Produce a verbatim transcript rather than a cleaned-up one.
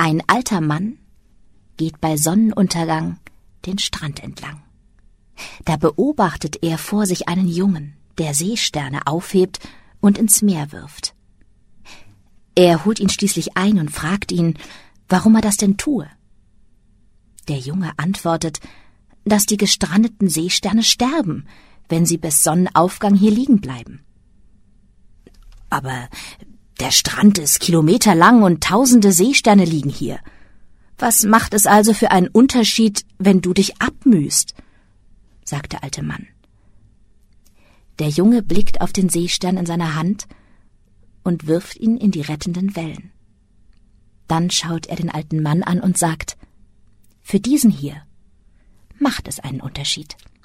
Ein alter Mann geht bei Sonnenuntergang den Strand entlang. Da beobachtet er vor sich einen Jungen, der Seesterne aufhebt und ins Meer wirft. Er holt ihn schließlich ein und fragt ihn, warum er das denn tue. Der Junge antwortet, dass die gestrandeten Seesterne sterben, wenn sie bis Sonnenaufgang hier liegen bleiben. Aber der Strand ist kilometerlang und tausende Seesterne liegen hier. Was macht es also für einen Unterschied, wenn du dich abmühst? Sagt der alte Mann. Der Junge blickt auf den Seestern in seiner Hand und wirft ihn in die rettenden Wellen. Dann schaut er den alten Mann an und sagt, für diesen hier macht es einen Unterschied.